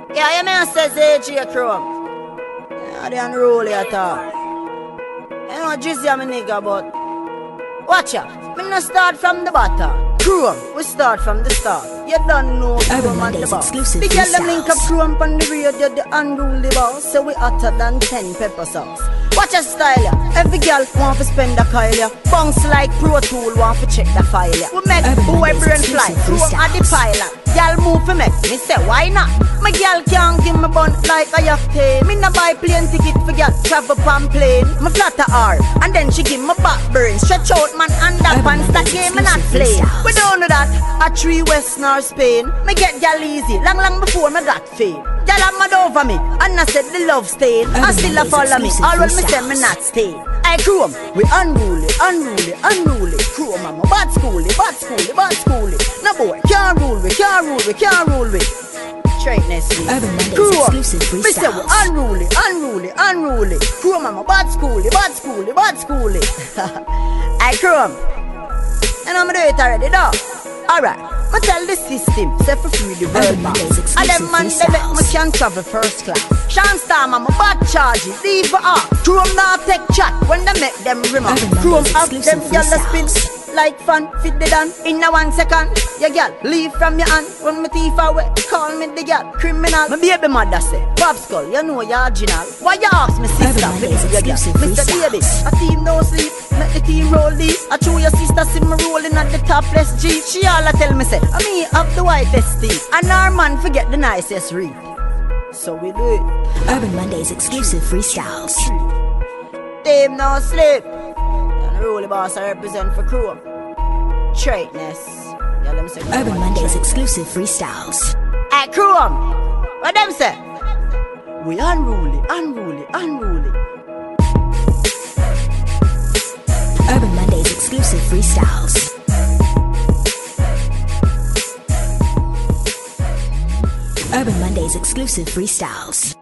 Yeah, you may say AJ Chrome. Yeah, they unruly at all. You know, Jizzy I'm a nigga, but watch out. Me not start from the bottom. Chrome, we start from the start. You don't know Chrome on the boss. The girl them link up Chrome on the radio, the unruly boss. So we hotter than 10 pepper sauce. Watch your style, yeah. Every girl want to spend a kyle, yeah. Bounce like Pro Tool, want to check the file, yeah. We make boy brain fly, Chrome at the pilot. Girl move for me, me say why not? My girl can't give me bun like I have to. Me no buy plane ticket for girl travel pan plane. Me flatter her, and then she give me back burn. Stretch out man underpants, that game me not play. We don't know that, a 3 West nor Spain. Me get girl easy, long before me got fame. Girl am mad over me, and I said the love stain. I still a follow me, all when me say me not stay. I Chrome, we unruly. Chrome, I'm a bad schooly. No boy, can't rule we. Straightness, Chrome, me say we unruly. Chrome, I'm a bad schooly. I Chrome, and I'm do it already, though. Alright, I tell the system, say for free the world boss. And them man, they make me can travel first class. Sean Storm, I'm a bad charge, leave for off. Chrome now take chat when they make them remark. Chrome have them yellow spin like fun, fit the done in a 1 second. Yeah, girl, leave from your hand. Run my teeth away, call me the girl criminal. My baby mother say, Bob Skull, you know you're original. Why you ask me sister? Mr. Baby, a team no sleep. Make the team roll deep. I show your sister see me rolling at the topless Jeep. She all a tell me say, I me have the whitest teeth. And our man forget the nicest read. So we do it. Urban Mondays exclusive freestyles. Team no sleep. And the roly boss I represent for Chrome. Straightness. Yeah, them say Urban Mondays exclusive freestyles. Hey Chrome, what them say? We unruly. Urban Mondays exclusive freestyles. Urban Mondays exclusive freestyles.